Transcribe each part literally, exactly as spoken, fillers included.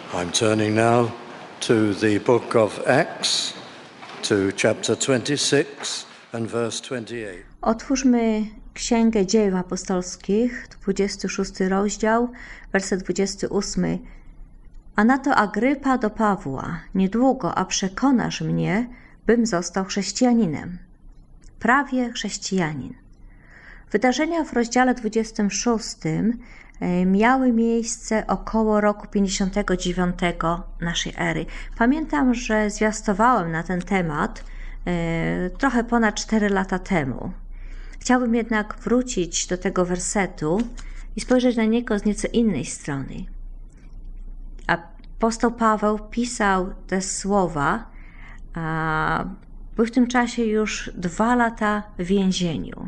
I'm turning now to the book of Acts, to chapter twenty-six and verse twenty-eight. Otwórzmy Księgę Dziejów Apostolskich, dwudziesty szósty rozdział, werset dwudziesty ósmy. A na to Agrypa do Pawła: niedługo, a przekonasz mnie, bym został chrześcijaninem. Prawie chrześcijanin. Wydarzenia w rozdziale dwudziestym szóstym miały miejsce około roku pięćdziesiątego dziewiątego naszej ery. Pamiętam, że zwiastowałem na ten temat e, trochę ponad cztery lata temu. Chciałbym jednak wrócić do tego wersetu i spojrzeć na niego z nieco innej strony. Apostoł Paweł pisał te słowa, a był w tym czasie już dwa lata w więzieniu.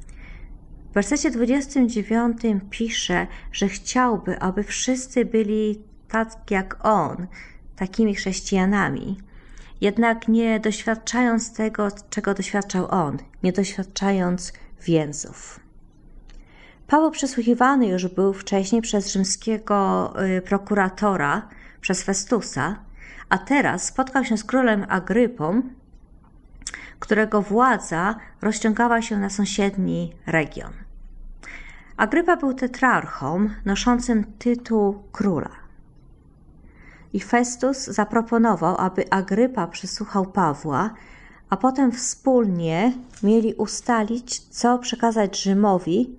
W wersecie dwudziestym dziewiątym pisze, że chciałby, aby wszyscy byli tak jak on, takimi chrześcijanami, jednak nie doświadczając tego, czego doświadczał on, nie doświadczając więzów. Paweł przesłuchiwany już był wcześniej przez rzymskiego prokuratora, przez Festusa, a teraz spotkał się z królem Agrypą, którego władza rozciągała się na sąsiedni region. Agrypa był tetrarchą noszącym tytuł króla. I Festus zaproponował, aby Agrypa przesłuchał Pawła, a potem wspólnie mieli ustalić, co przekazać Rzymowi,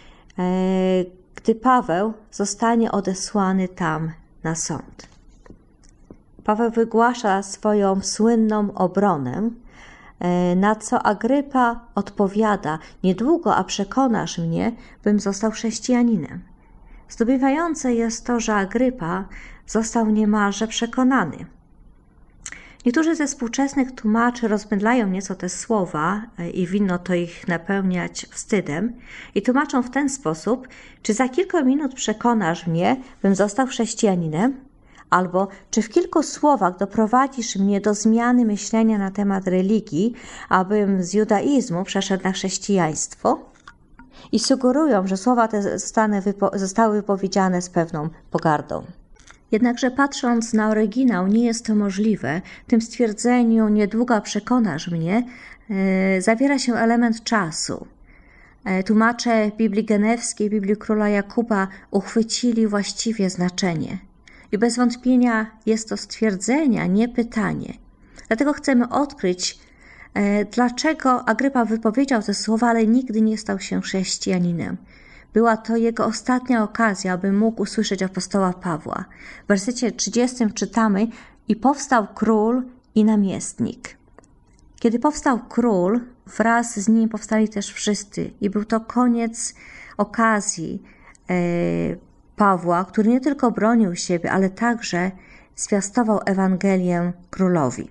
gdy Paweł zostanie odesłany tam na sąd. Paweł wygłasza swoją słynną obronę, na co Agrypa odpowiada: niedługo, a przekonasz mnie, bym został chrześcijaninem. Zdumiewające jest to, że Agrypa został niemalże przekonany. Niektórzy ze współczesnych tłumaczy rozmydlają nieco te słowa i winno to ich napełniać wstydem i tłumaczą w ten sposób: czy za kilka minut przekonasz mnie, bym został chrześcijaninem? Albo czy w kilku słowach doprowadzisz mnie do zmiany myślenia na temat religii, abym z judaizmu przeszedł na chrześcijaństwo? I sugerują, że słowa te zostały wypowiedziane z pewną pogardą. Jednakże patrząc na oryginał, nie jest to możliwe. W tym stwierdzeniu niedługo przekonasz mnie yy, zawiera się element czasu. Yy, tłumacze Biblii Genewskiej, Biblii Króla Jakuba uchwycili właściwie znaczenie. I bez wątpienia jest to stwierdzenie, a nie pytanie. Dlatego chcemy odkryć, e, dlaczego Agrypa wypowiedział te słowa, ale nigdy nie stał się chrześcijaninem. Była to jego ostatnia okazja, aby mógł usłyszeć apostoła Pawła. W wersecie trzydziestym czytamy: i powstał król i namiestnik. Kiedy powstał król, wraz z nim powstali też wszyscy. I był to koniec okazji e, Pawła, który nie tylko bronił siebie, ale także zwiastował Ewangelię królowi.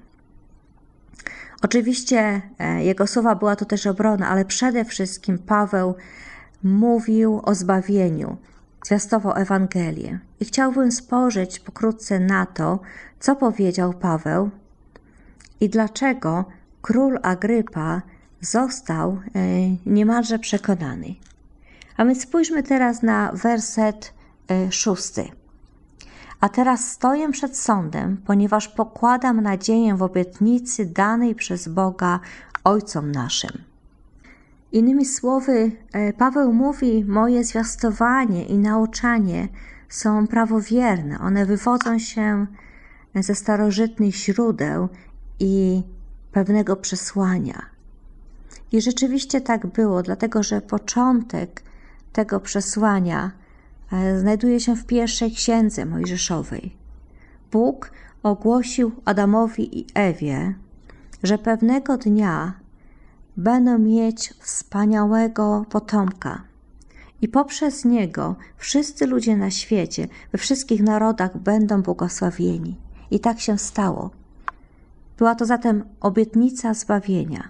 Oczywiście jego słowa była to też obrona, ale przede wszystkim Paweł mówił o zbawieniu, zwiastował Ewangelię. I chciałbym spojrzeć pokrótce na to, co powiedział Paweł i dlaczego król Agrypa został niemalże przekonany. A więc spójrzmy teraz na werset szósty. A teraz stoję przed sądem, ponieważ pokładam nadzieję w obietnicy danej przez Boga ojcom naszym. Innymi słowy, Paweł mówi: moje zwiastowanie i nauczanie są prawowierne. One wywodzą się ze starożytnych źródeł i pewnego przesłania. I rzeczywiście tak było, dlatego że początek tego przesłania znajduje się w pierwszej księdze Mojżeszowej. Bóg ogłosił Adamowi i Ewie, że pewnego dnia będą mieć wspaniałego potomka i poprzez niego wszyscy ludzie na świecie, we wszystkich narodach będą błogosławieni. I tak się stało. Była to zatem obietnica zbawienia.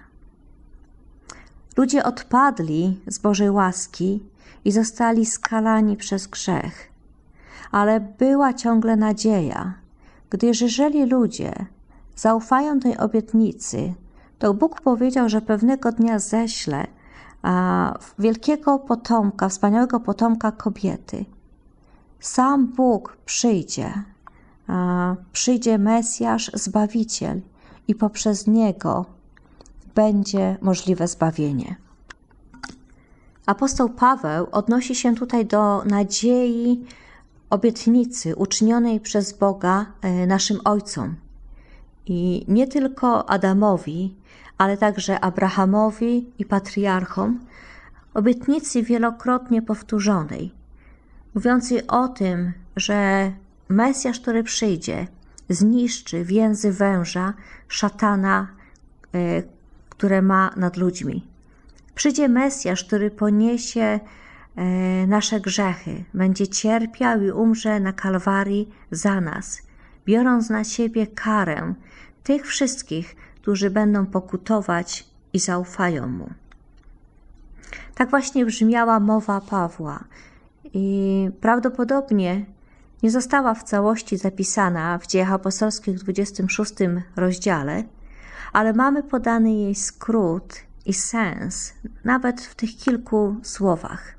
Ludzie odpadli z Bożej łaski i zostali skalani przez grzech. Ale była ciągle nadzieja, gdyż jeżeli ludzie zaufają tej obietnicy, to Bóg powiedział, że pewnego dnia ześle a, wielkiego potomka, wspaniałego potomka kobiety. Sam Bóg przyjdzie przyjdzie Mesjasz, Zbawiciel i poprzez Niego będzie możliwe zbawienie. Apostoł Paweł odnosi się tutaj do nadziei obietnicy uczynionej przez Boga naszym ojcom. I nie tylko Adamowi, ale także Abrahamowi i patriarchom, obietnicy wielokrotnie powtórzonej, mówiącej o tym, że Mesjasz, który przyjdzie, zniszczy więzy węża, szatana, które ma nad ludźmi. Przyjdzie Mesjasz, który poniesie nasze grzechy, będzie cierpiał i umrze na Kalwarii za nas, biorąc na siebie karę tych wszystkich, którzy będą pokutować i zaufają Mu. Tak właśnie brzmiała mowa Pawła i prawdopodobnie nie została w całości zapisana w Dziejach Apostolskich w dwudziestym szóstym rozdziale, ale mamy podany jej skrót i sens nawet w tych kilku słowach.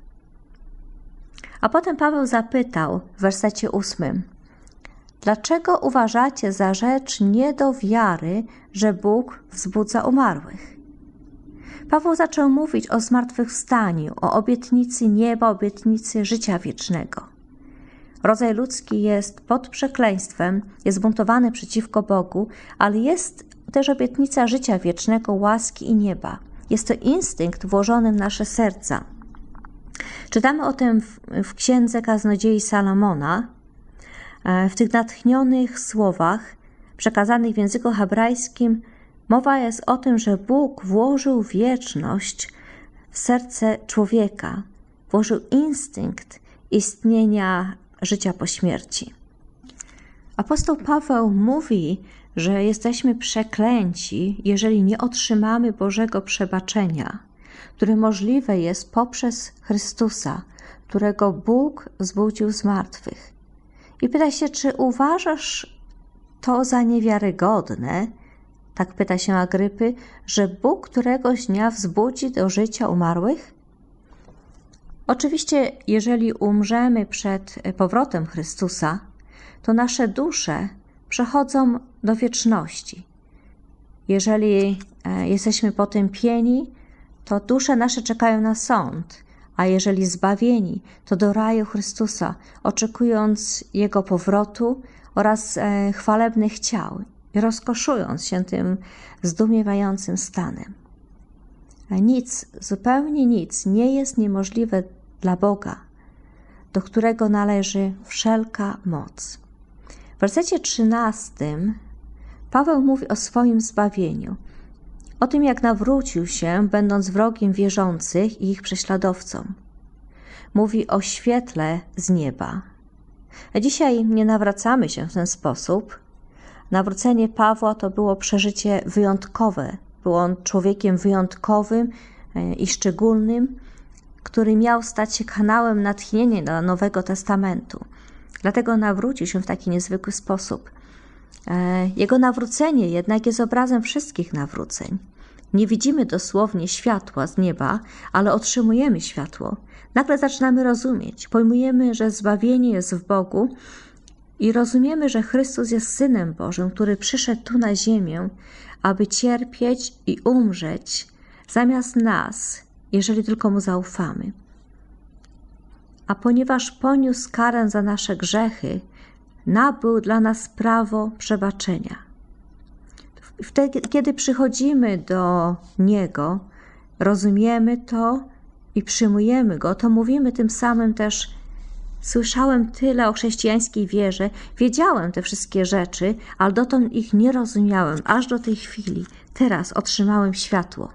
A potem Paweł zapytał w wersecie ósmym: dlaczego uważacie za rzecz nie do wiary, że Bóg wzbudza umarłych? Paweł zaczął mówić o zmartwychwstaniu, o obietnicy nieba, obietnicy życia wiecznego. Rodzaj ludzki jest pod przekleństwem, jest buntowany przeciwko Bogu, ale jest też obietnica życia wiecznego, łaski i nieba. Jest to instynkt włożony w nasze serca. Czytamy o tym w, w Księdze Kaznodziei Salomona, w tych natchnionych słowach przekazanych w języku hebrajskim. Mowa jest o tym, że Bóg włożył wieczność w serce człowieka, włożył instynkt istnienia życia po śmierci. Apostoł Paweł mówi, że jesteśmy przeklęci, jeżeli nie otrzymamy Bożego przebaczenia, które możliwe jest poprzez Chrystusa, którego Bóg wzbudził z martwych. I pyta się, czy uważasz to za niewiarygodne, tak pyta się Agrypy, że Bóg któregoś dnia wzbudzi do życia umarłych? Oczywiście, jeżeli umrzemy przed powrotem Chrystusa, to nasze dusze przechodzą do wieczności. Jeżeli jesteśmy potępieni, to dusze nasze czekają na sąd, a jeżeli zbawieni, to do raju Chrystusa, oczekując Jego powrotu oraz chwalebnych ciał i rozkoszując się tym zdumiewającym stanem. Nic, zupełnie nic nie jest niemożliwe dla Boga, do którego należy wszelka moc. W wersecie trzynastym Paweł mówi o swoim zbawieniu, o tym, jak nawrócił się, będąc wrogiem wierzących i ich prześladowcą. Mówi o świetle z nieba. A dzisiaj nie nawracamy się w ten sposób. Nawrócenie Pawła to było przeżycie wyjątkowe. Był on człowiekiem wyjątkowym i szczególnym, który miał stać się kanałem natchnienia dla Nowego Testamentu. Dlatego nawrócił się w taki niezwykły sposób. Jego nawrócenie jednak jest obrazem wszystkich nawróceń. Nie widzimy dosłownie światła z nieba, ale otrzymujemy światło. Nagle zaczynamy rozumieć, pojmujemy, że zbawienie jest w Bogu i rozumiemy, że Chrystus jest Synem Bożym, który przyszedł tu na ziemię, aby cierpieć i umrzeć zamiast nas, jeżeli tylko Mu zaufamy. A ponieważ poniósł karę za nasze grzechy, nabył dla nas prawo przebaczenia. Wtedy, kiedy przychodzimy do Niego, rozumiemy to i przyjmujemy Go, to mówimy tym samym też: słyszałem tyle o chrześcijańskiej wierze, wiedziałem te wszystkie rzeczy, ale dotąd ich nie rozumiałem, aż do tej chwili. Teraz otrzymałem światło.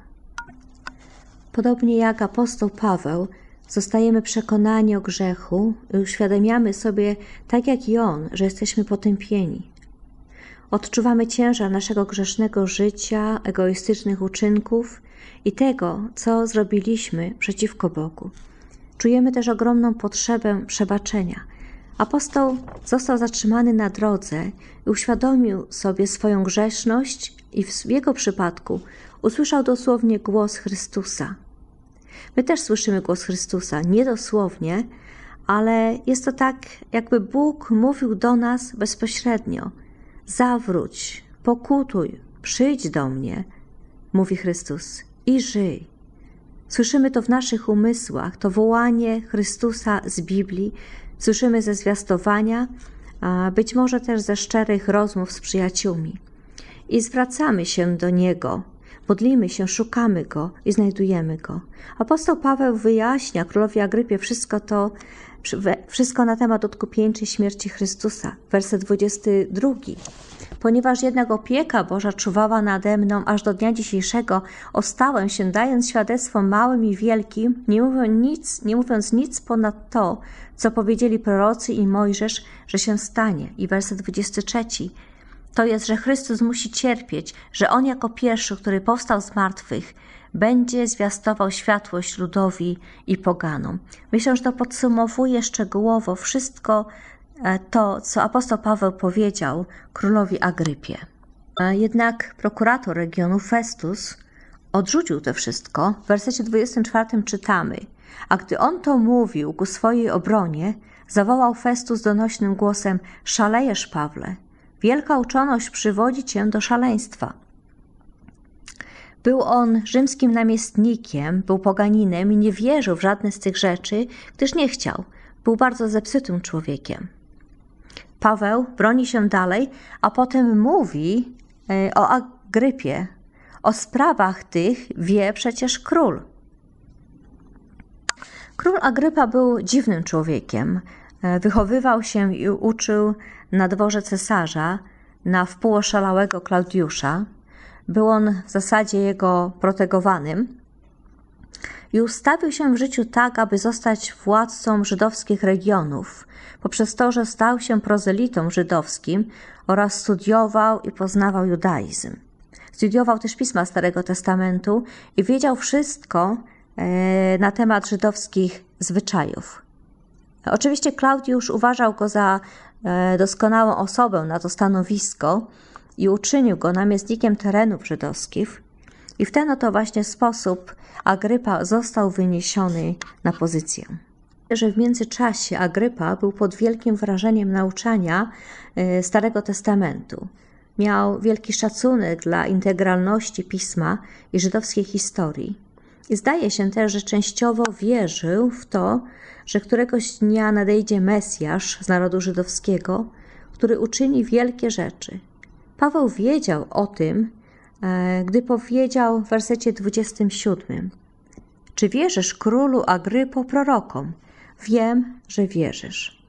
Podobnie jak apostoł Paweł, zostajemy przekonani o grzechu i uświadamiamy sobie, tak jak i on, że jesteśmy potępieni. Odczuwamy ciężar naszego grzesznego życia, egoistycznych uczynków i tego, co zrobiliśmy przeciwko Bogu. Czujemy też ogromną potrzebę przebaczenia. Apostoł został zatrzymany na drodze i uświadomił sobie swoją grzeszność i w jego przypadku usłyszał dosłownie głos Chrystusa. My też słyszymy głos Chrystusa, nie dosłownie, ale jest to tak, jakby Bóg mówił do nas bezpośrednio. Zawróć, pokutuj, przyjdź do mnie, mówi Chrystus, i żyj. Słyszymy to w naszych umysłach, to wołanie Chrystusa z Biblii, słyszymy ze zwiastowania, a być może też ze szczerych rozmów z przyjaciółmi. I zwracamy się do Niego, modlimy się, szukamy Go i znajdujemy Go. Apostoł Paweł wyjaśnia królowi Agrypie wszystko to, wszystko na temat odkupieńczej śmierci Chrystusa. Werset dwudziesty drugi. Ponieważ jednak opieka Boża czuwała nade mną aż do dnia dzisiejszego, ostałem się, dając świadectwo małym i wielkim, nie mówiąc nic, nie mówiąc nic ponad to, co powiedzieli prorocy i Mojżesz, że się stanie. I werset dwudziesty trzeci. To jest, że Chrystus musi cierpieć, że On jako pierwszy, który powstał z martwych, będzie zwiastował światłość ludowi i poganom. Myślę, że to podsumowuje szczegółowo wszystko to, co apostoł Paweł powiedział królowi Agrypie. Jednak prokurator regionu Festus odrzucił to wszystko. W wersecie dwudziestym czwartym czytamy: a gdy on to mówił ku swojej obronie, zawołał Festus donośnym głosem: szalejesz, Pawle, wielka uczoność przywodzi cię do szaleństwa. Był on rzymskim namiestnikiem, był poganinem i nie wierzył w żadne z tych rzeczy, gdyż nie chciał. Był bardzo zepsutym człowiekiem. Paweł broni się dalej, a potem mówi o Agrypie. O sprawach tych wie przecież król. Król Agrypa był dziwnym człowiekiem. Wychowywał się i uczył na dworze cesarza, na wpół oszalałego Klaudiusza. Był on w zasadzie jego protegowanym i ustawił się w życiu tak, aby zostać władcą żydowskich regionów, poprzez to, że stał się prozelitą żydowskim oraz studiował i poznawał judaizm. Studiował też pisma Starego Testamentu i wiedział wszystko na temat żydowskich zwyczajów. Oczywiście Klaudiusz uważał go za doskonałą osobę na to stanowisko i uczynił go namiestnikiem terenów żydowskich. I w ten oto właśnie sposób Agrypa został wyniesiony na pozycję. Że w międzyczasie Agrypa był pod wielkim wrażeniem nauczania Starego Testamentu. Miał wielki szacunek dla integralności pisma i żydowskiej historii. I zdaje się też, że częściowo wierzył w to, że któregoś dnia nadejdzie Mesjasz z narodu żydowskiego, który uczyni wielkie rzeczy. Paweł wiedział o tym, gdy powiedział w wersecie dwudziestym siódmym: czy wierzysz, królu Agrypo, prorokom? Wiem, że wierzysz.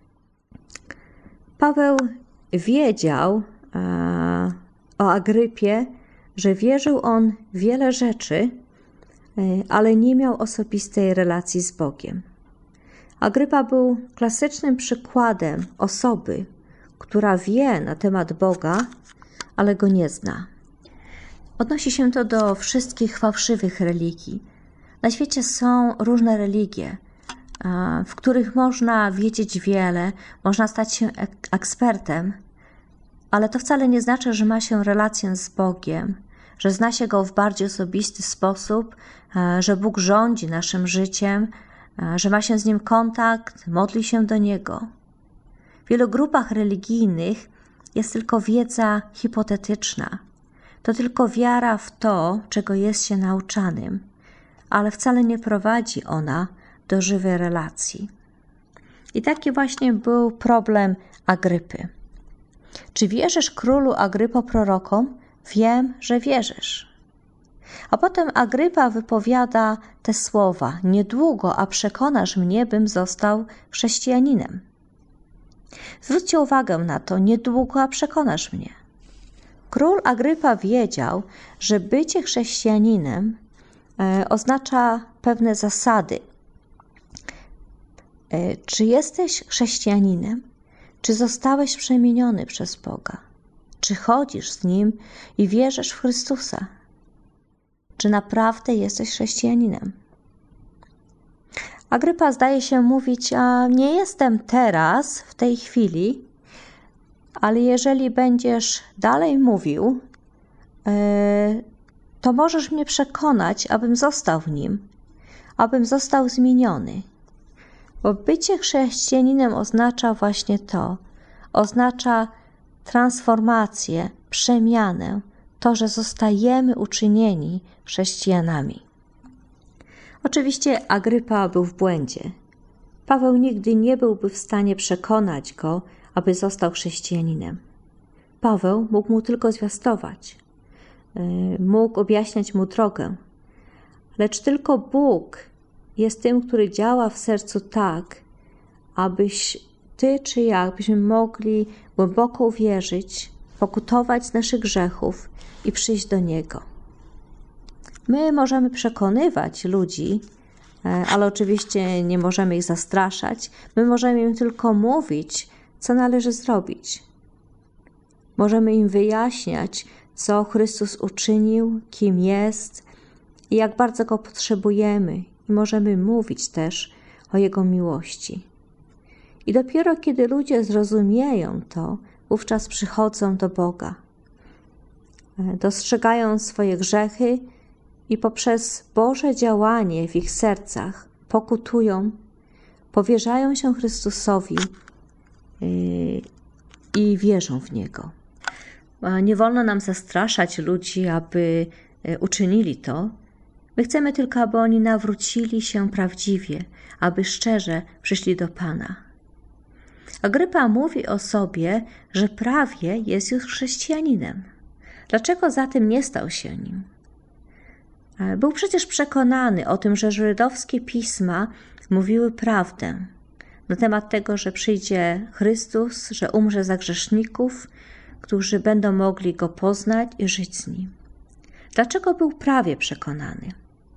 Paweł wiedział o Agrypie, że wierzył on w wiele rzeczy, ale nie miał osobistej relacji z Bogiem. Agrypa był klasycznym przykładem osoby, która wie na temat Boga, ale go nie zna. Odnosi się to do wszystkich fałszywych religii. Na świecie są różne religie, w których można wiedzieć wiele, można stać się ekspertem, ale to wcale nie znaczy, że ma się relację z Bogiem, że zna się Go w bardziej osobisty sposób, że Bóg rządzi naszym życiem, że ma się z Nim kontakt, modli się do Niego. W wielu grupach religijnych jest tylko wiedza hipotetyczna. To tylko wiara w to, czego jest się nauczanym, ale wcale nie prowadzi ona do żywej relacji. I taki właśnie był problem Agrypy. Czy wierzysz, królu Agrypo, prorokom? Wiem, że wierzysz. A potem Agrypa wypowiada te słowa: niedługo, a przekonasz mnie, bym został chrześcijaninem. Zwróćcie uwagę na to: niedługo, a przekonasz mnie. Król Agrypa wiedział, że bycie chrześcijaninem e, oznacza pewne zasady. E, czy jesteś chrześcijaninem? Czy zostałeś przemieniony przez Boga? Czy chodzisz z Nim i wierzysz w Chrystusa? Czy naprawdę jesteś chrześcijaninem? Agrypa zdaje się mówić: a nie jestem teraz, w tej chwili, ale jeżeli będziesz dalej mówił, to możesz mnie przekonać, abym został w Nim, abym został zmieniony. Bo bycie chrześcijaninem oznacza właśnie to. Oznacza transformację, przemianę, to, że zostajemy uczynieni chrześcijanami. Oczywiście Agrypa był w błędzie. Paweł nigdy nie byłby w stanie przekonać go, aby został chrześcijaninem. Paweł mógł mu tylko zwiastować, mógł objaśniać mu drogę, lecz tylko Bóg jest tym, który działa w sercu tak, abyś ty czy ja, byśmy mogli głęboko uwierzyć, pokutować z naszych grzechów i przyjść do Niego. My możemy przekonywać ludzi, ale oczywiście nie możemy ich zastraszać. My możemy im tylko mówić, co należy zrobić. Możemy im wyjaśniać, co Chrystus uczynił, kim jest i jak bardzo Go potrzebujemy. I możemy mówić też o Jego miłości. I dopiero kiedy ludzie zrozumieją to, wówczas przychodzą do Boga. Dostrzegają swoje grzechy i poprzez Boże działanie w ich sercach pokutują, powierzają się Chrystusowi i wierzą w Niego. Nie wolno nam zastraszać ludzi, aby uczynili to. My chcemy tylko, aby oni nawrócili się prawdziwie, aby szczerze przyszli do Pana. Agrypa mówi o sobie, że prawie jest już chrześcijaninem. Dlaczego zatem nie stał się nim? Był przecież przekonany o tym, że żydowskie pisma mówiły prawdę na temat tego, że przyjdzie Chrystus, że umrze za grzeszników, którzy będą mogli Go poznać i żyć z Nim. Dlaczego był prawie przekonany?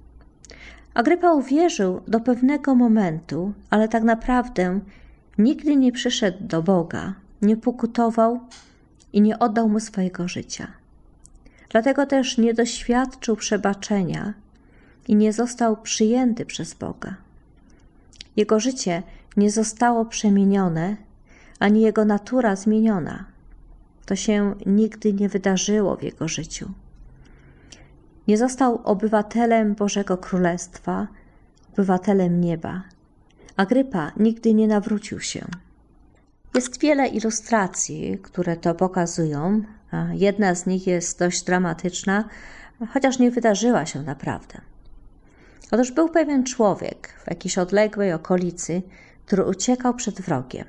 Agrypa uwierzył do pewnego momentu, ale tak naprawdę nigdy nie przyszedł do Boga, nie pokutował i nie oddał Mu swojego życia. Dlatego też nie doświadczył przebaczenia i nie został przyjęty przez Boga. Jego życie nie zostało przemienione, ani jego natura zmieniona. To się nigdy nie wydarzyło w jego życiu. Nie został obywatelem Bożego Królestwa, obywatelem nieba. Agrypa nigdy nie nawrócił się. Jest wiele ilustracji, które to pokazują. Jedna z nich jest dość dramatyczna, chociaż nie wydarzyła się naprawdę. Otóż był pewien człowiek w jakiejś odległej okolicy, który uciekał przed wrogiem.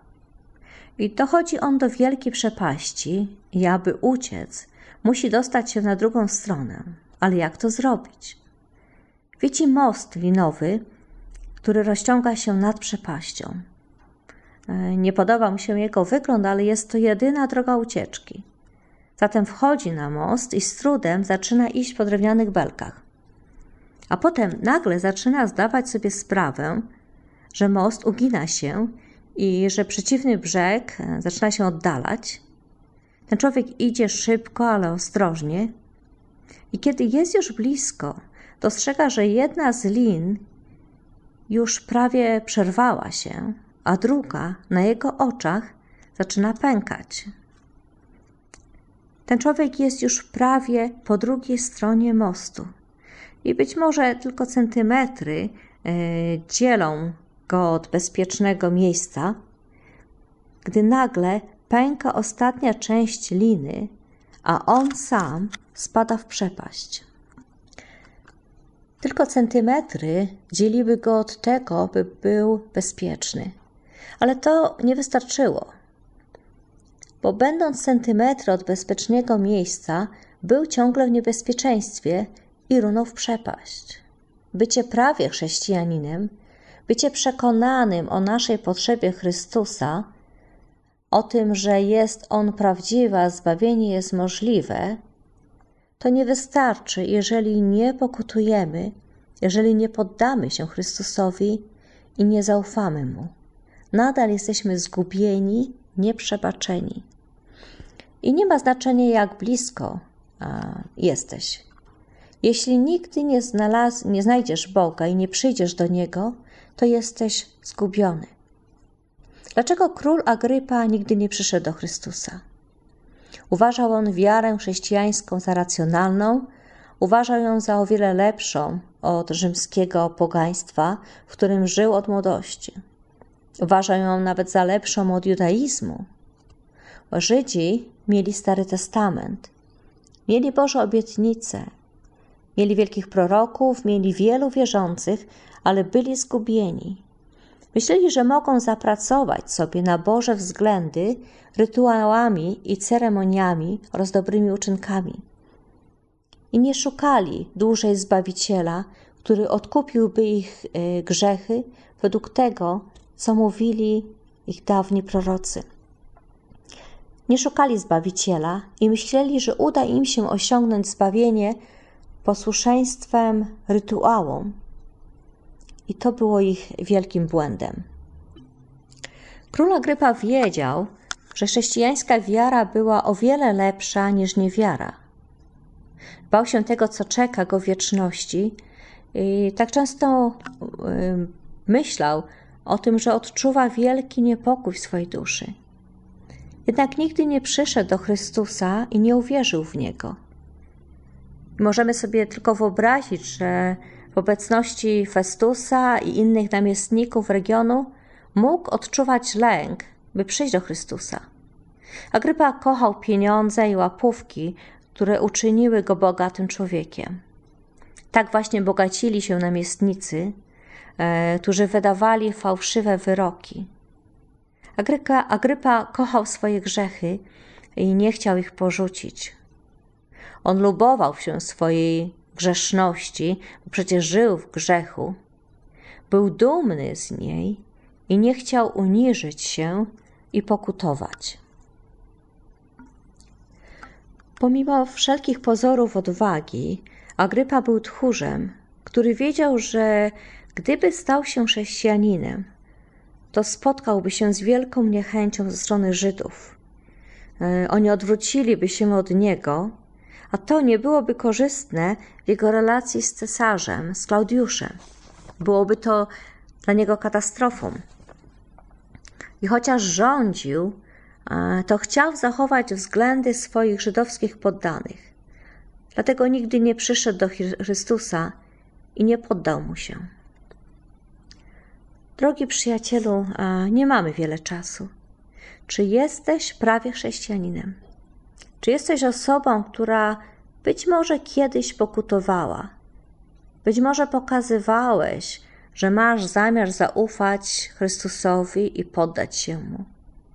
I dochodzi on do wielkiej przepaści i aby uciec, musi dostać się na drugą stronę. Ale jak to zrobić? Widzi most linowy, który rozciąga się nad przepaścią. Nie podoba mu się jego wygląd, ale jest to jedyna droga ucieczki. Zatem wchodzi na most i z trudem zaczyna iść po drewnianych belkach. A potem nagle zaczyna zdawać sobie sprawę, że most ugina się i że przeciwny brzeg zaczyna się oddalać. Ten człowiek idzie szybko, ale ostrożnie. I kiedy jest już blisko, dostrzega, że jedna z lin już prawie przerwała się, a druga na jego oczach zaczyna pękać. Ten człowiek jest już prawie po drugiej stronie mostu i być może tylko centymetry yy, dzielą go od bezpiecznego miejsca, gdy nagle pęka ostatnia część liny, a on sam spada w przepaść. Tylko centymetry dzieliły go od tego, by był bezpieczny. Ale to nie wystarczyło, bo będąc centymetry od bezpiecznego miejsca, był ciągle w niebezpieczeństwie i runął w przepaść. Bycie prawie chrześcijaninem, bycie przekonanym o naszej potrzebie Chrystusa, o tym, że jest On prawdziwy, a zbawienie jest możliwe, to nie wystarczy, jeżeli nie pokutujemy, jeżeli nie poddamy się Chrystusowi i nie zaufamy Mu. Nadal jesteśmy zgubieni, nieprzebaczeni. I nie ma znaczenia, jak blisko a, jesteś. Jeśli nigdy nie, znalaz- nie znajdziesz Boga i nie przyjdziesz do Niego, to jesteś zgubiony. Dlaczego król Agrypa nigdy nie przyszedł do Chrystusa? Uważał on wiarę chrześcijańską za racjonalną, uważał ją za o wiele lepszą od rzymskiego pogaństwa, w którym żył od młodości. Uważał ją nawet za lepszą od judaizmu. Bo Żydzi mieli Stary Testament, mieli Boże obietnice, mieli wielkich proroków, mieli wielu wierzących, ale byli zgubieni. Myśleli, że mogą zapracować sobie na Boże względy rytuałami i ceremoniami oraz dobrymi uczynkami. I nie szukali dłużej Zbawiciela, który odkupiłby ich grzechy według tego, co mówili ich dawni prorocy. Nie szukali Zbawiciela i myśleli, że uda im się osiągnąć zbawienie posłuszeństwem rytuałom. I to było ich wielkim błędem. Król Agrypa wiedział, że chrześcijańska wiara była o wiele lepsza niż niewiara. Bał się tego, co czeka go w wieczności i tak często yy, myślał o tym, że odczuwa wielki niepokój w swojej duszy. Jednak nigdy nie przyszedł do Chrystusa i nie uwierzył w Niego. Możemy sobie tylko wyobrazić, że w obecności Festusa i innych namiestników regionu mógł odczuwać lęk, by przyjść do Chrystusa. Agrypa kochał pieniądze i łapówki, które uczyniły go bogatym człowiekiem. Tak właśnie bogacili się namiestnicy, e, którzy wydawali fałszywe wyroki. Agrypa, Agrypa kochał swoje grzechy i nie chciał ich porzucić. On lubował się swojej grzeszności, bo przecież żył w grzechu. Był dumny z niej i nie chciał uniżyć się i pokutować. Pomimo wszelkich pozorów odwagi, Agrypa był tchórzem, który wiedział, że gdyby stał się chrześcijaninem, to spotkałby się z wielką niechęcią ze strony Żydów. Oni odwróciliby się od niego, a to nie byłoby korzystne w jego relacji z cesarzem, z Klaudiuszem. Byłoby to dla niego katastrofą. I chociaż rządził, to chciał zachować względy swoich żydowskich poddanych. Dlatego nigdy nie przyszedł do Chrystusa i nie poddał mu się. Drogi przyjacielu, nie mamy wiele czasu. Czy jesteś prawie chrześcijaninem? Czy jesteś osobą, która być może kiedyś pokutowała? Być może pokazywałeś, że masz zamiar zaufać Chrystusowi i poddać się Mu.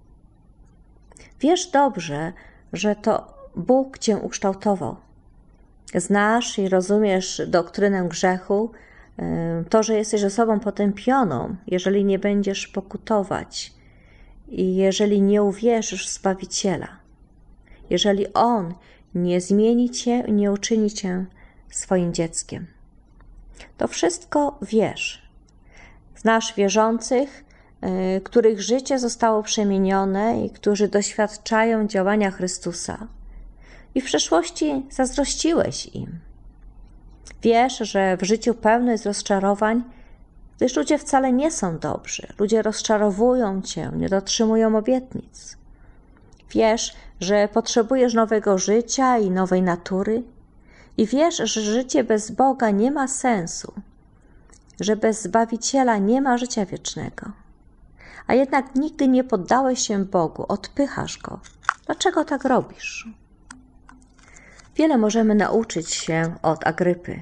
Wiesz dobrze, że to Bóg Cię ukształtował. Znasz i rozumiesz doktrynę grzechu, to, że jesteś osobą potępioną, jeżeli nie będziesz pokutować i jeżeli nie uwierzysz w Zbawiciela, jeżeli On nie zmieni Cię, nie uczyni Cię swoim dzieckiem. To wszystko wiesz. Znasz wierzących, których życie zostało przemienione i którzy doświadczają działania Chrystusa. I w przeszłości zazdrościłeś im. Wiesz, że w życiu pełno jest rozczarowań, gdyż ludzie wcale nie są dobrzy. Ludzie rozczarowują Cię, nie dotrzymują obietnic. Wiesz, że potrzebujesz nowego życia i nowej natury. I wiesz, że życie bez Boga nie ma sensu, że bez Zbawiciela nie ma życia wiecznego. A jednak nigdy nie poddałeś się Bogu, odpychasz Go. Dlaczego tak robisz? Wiele możemy nauczyć się od Agrypy.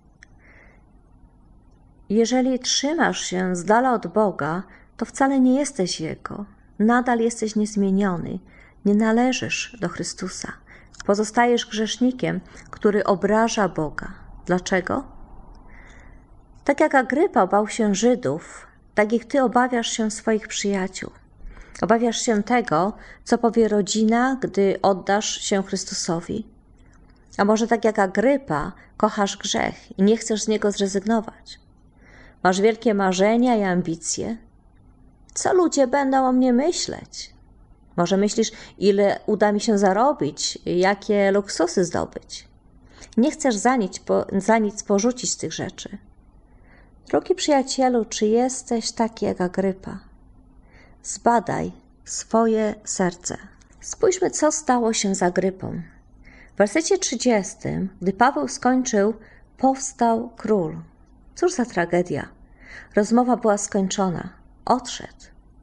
Jeżeli trzymasz się z dala od Boga, to wcale nie jesteś Jego. Nadal jesteś niezmieniony. Nie należysz do Chrystusa. Pozostajesz grzesznikiem, który obraża Boga. Dlaczego? Tak jak Agrypa bał się Żydów, tak jak ty obawiasz się swoich przyjaciół. Obawiasz się tego, co powie rodzina, gdy oddasz się Chrystusowi. A może tak jak Agrypa, kochasz grzech i nie chcesz z niego zrezygnować. Masz wielkie marzenia i ambicje. Co ludzie będą o mnie myśleć? Może myślisz, ile uda mi się zarobić, jakie luksusy zdobyć. Nie chcesz za nic, po, za nic porzucić z tych rzeczy. Drogi przyjacielu, czy jesteś taki jak Agrypa? Zbadaj swoje serce. Spójrzmy, co stało się z Agrypą. W wersecie trzydziestym, gdy Paweł skończył, powstał król. Cóż za tragedia. Rozmowa była skończona. Odszedł.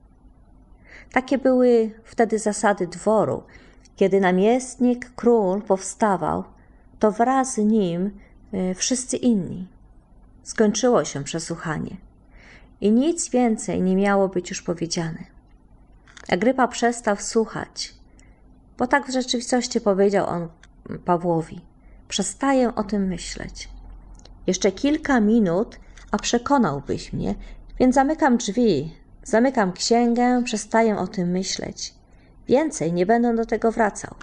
Takie były wtedy zasady dworu. Kiedy namiestnik, król powstawał, to wraz z nim wszyscy inni. Skończyło się przesłuchanie i nic więcej nie miało być już powiedziane. Agrypa przestał słuchać, bo tak w rzeczywistości powiedział on Pawłowi: przestaję o tym myśleć. Jeszcze kilka minut, a przekonałbyś mnie, więc zamykam drzwi, zamykam księgę, przestaję o tym myśleć. Więcej nie będę do tego wracał.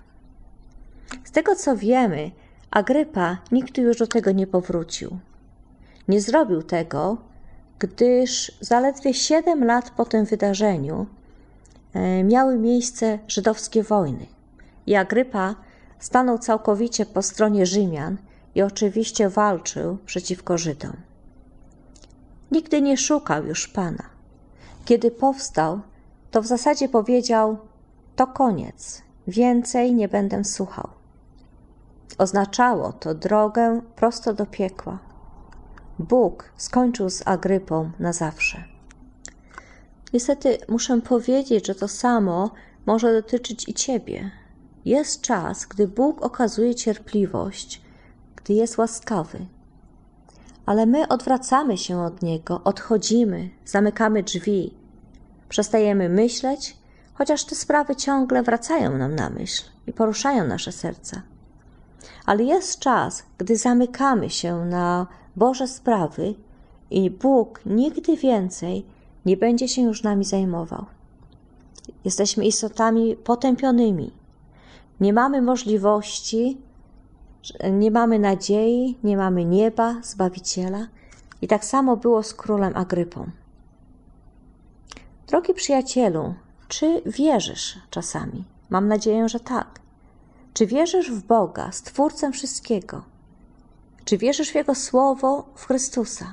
Z tego co wiemy, Agrypa nigdy już do tego nie powrócił. Nie zrobił tego, gdyż zaledwie siedem lat po tym wydarzeniu miały miejsce żydowskie wojny i Agrypa stanął całkowicie po stronie Rzymian i oczywiście walczył przeciwko Żydom. Nigdy nie szukał już Pana. Kiedy powstał, to w zasadzie powiedział: to koniec, więcej nie będę słuchał. Oznaczało to drogę prosto do piekła. Bóg skończył z Agrypą na zawsze. Niestety muszę powiedzieć, że to samo może dotyczyć i Ciebie. Jest czas, gdy Bóg okazuje cierpliwość, gdy jest łaskawy. Ale my odwracamy się od Niego, odchodzimy, zamykamy drzwi, przestajemy myśleć, chociaż te sprawy ciągle wracają nam na myśl i poruszają nasze serca. Ale jest czas, gdy zamykamy się na Boże sprawy i Bóg nigdy więcej nie będzie się już nami zajmował. Jesteśmy istotami potępionymi. Nie mamy możliwości, nie mamy nadziei, nie mamy nieba, Zbawiciela. I tak samo było z królem Agrypą. Drogi przyjacielu, czy wierzysz czasami? Mam nadzieję, że tak. Czy wierzysz w Boga, Stwórcę wszystkiego? Czy wierzysz w Jego Słowo, w Chrystusa?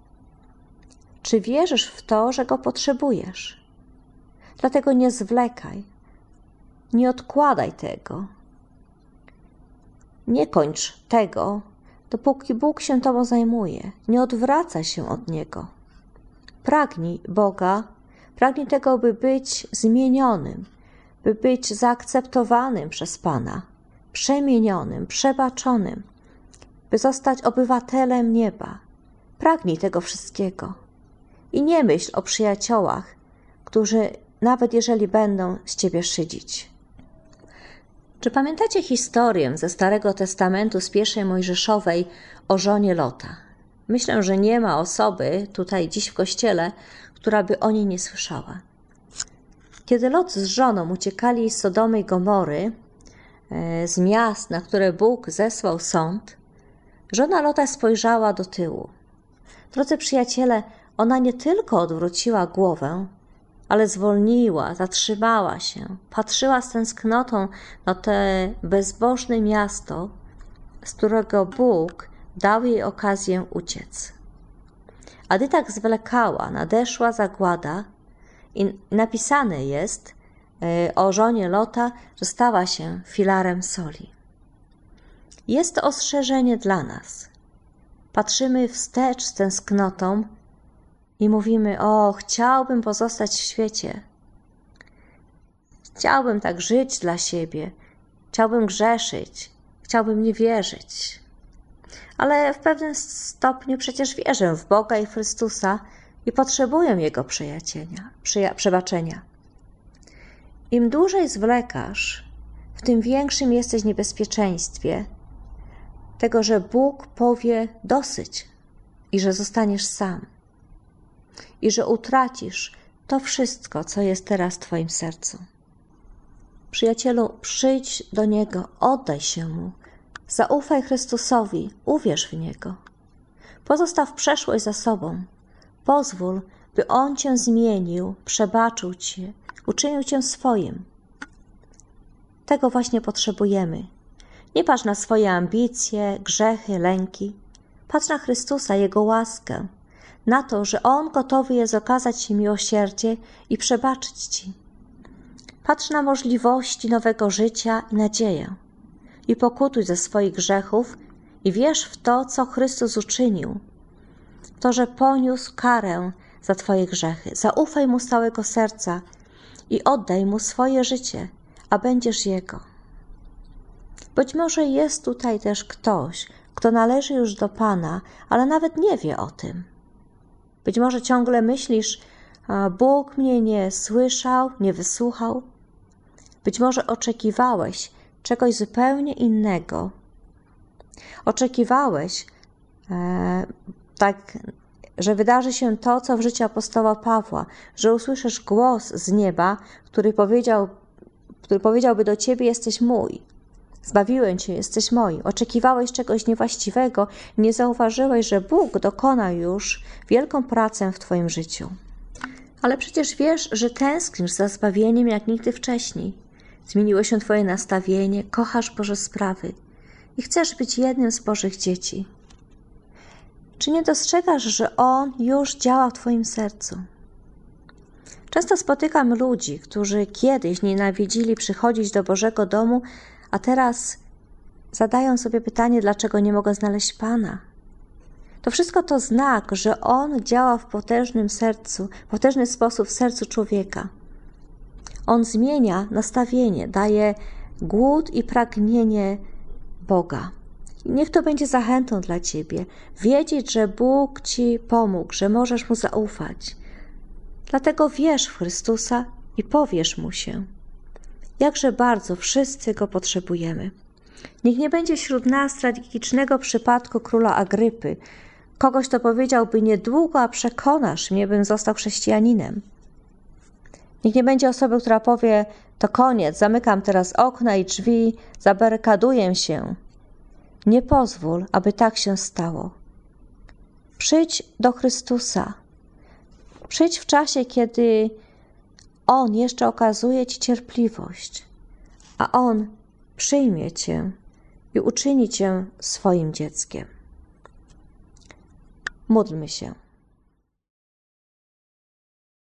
Czy wierzysz w to, że Go potrzebujesz? Dlatego nie zwlekaj, nie odkładaj tego. Nie kończ tego, dopóki Bóg się Tobą zajmuje. Nie odwracaj się od Niego. Pragnij Boga, pragnij tego, by być zmienionym, by być zaakceptowanym przez Pana, przemienionym, przebaczonym, by zostać obywatelem nieba. Pragnij tego wszystkiego. I nie myśl o przyjaciołach, którzy nawet jeżeli będą z Ciebie szydzić. Czy pamiętacie historię ze Starego Testamentu z pierwszej Mojżeszowej o żonie Lota? Myślę, że nie ma osoby tutaj dziś w kościele, która by o niej nie słyszała. Kiedy Lot z żoną uciekali z Sodomy i Gomory, z miast, na które Bóg zesłał sąd, żona Lota spojrzała do tyłu. Drodzy przyjaciele, ona nie tylko odwróciła głowę, ale zwolniła, zatrzymała się, patrzyła z tęsknotą na to bezbożne miasto, z którego Bóg dał jej okazję uciec. A gdy tak zwlekała, nadeszła zagłada i napisane jest o żonie Lota, że stała się filarem soli. Jest to ostrzeżenie dla nas. Patrzymy wstecz z tęsknotą i mówimy: o, chciałbym pozostać w świecie. Chciałbym tak żyć dla siebie. Chciałbym grzeszyć. Chciałbym nie wierzyć. Ale w pewnym stopniu przecież wierzę w Boga i w Chrystusa i potrzebuję Jego przyjacienia, przyja- przebaczenia. Im dłużej zwlekasz, w tym większym jesteś niebezpieczeństwie tego, że Bóg powie dosyć i że zostaniesz sam. I że utracisz to wszystko, co jest teraz w Twoim sercu. Przyjacielu, przyjdź do Niego, oddaj się Mu, zaufaj Chrystusowi, uwierz w Niego. Pozostaw przeszłość za sobą. Pozwól, by On Cię zmienił, przebaczył Cię, uczynił Cię swoim. Tego właśnie potrzebujemy. Nie patrz na swoje ambicje, grzechy, lęki. Patrz na Chrystusa, Jego łaskę, na to, że On gotowy jest okazać Ci miłosierdzie i przebaczyć Ci. Patrz na możliwości nowego życia i nadzieję. I pokutuj ze swoich grzechów i wierz w to, co Chrystus uczynił. W to, że poniósł karę za Twoje grzechy. Zaufaj Mu z całego serca i oddaj Mu swoje życie, a będziesz Jego. Być może jest tutaj też ktoś, kto należy już do Pana, ale nawet nie wie o tym. Być może ciągle myślisz, Bóg mnie nie słyszał, nie wysłuchał. Być może oczekiwałeś czegoś zupełnie innego. Oczekiwałeś, e, tak, że wydarzy się to, co w życiu apostoła Pawła, że usłyszysz głos z nieba, który powiedział, który powiedziałby do ciebie: jesteś mój. Zbawiłem cię, jesteś moim. Oczekiwałeś czegoś niewłaściwego, nie zauważyłeś, że Bóg dokona już wielką pracę w twoim życiu. Ale przecież wiesz, że tęsknisz za zbawieniem jak nigdy wcześniej. Zmieniło się twoje nastawienie, kochasz Boże sprawy i chcesz być jednym z Bożych dzieci. Czy nie dostrzegasz, że On już działa w twoim sercu? Często spotykam ludzi, którzy kiedyś nienawidzili przychodzić do Bożego domu, a teraz zadają sobie pytanie, dlaczego nie mogą znaleźć Pana. To wszystko to znak, że On działa w potężnym sercu, w potężny sposób w sercu człowieka. On zmienia nastawienie, daje głód i pragnienie Boga. Niech to będzie zachętą dla ciebie. Wiedzieć, że Bóg ci pomógł, że możesz Mu zaufać. Dlatego wierz w Chrystusa i powierz Mu się. Jakże bardzo wszyscy Go potrzebujemy. Niech nie będzie wśród nas tragicznego przypadku króla Agrypy, kogoś, kto powiedziałby: niedługo, a przekonasz mnie, bym został chrześcijaninem. Niech nie będzie osoby, która powie: to koniec, zamykam teraz okna i drzwi, zabarykaduję się. Nie pozwól, aby tak się stało. Przyjdź do Chrystusa. Przyjdź w czasie, kiedy On jeszcze okazuje ci cierpliwość, a On przyjmie cię i uczyni cię swoim dzieckiem. Módlmy się.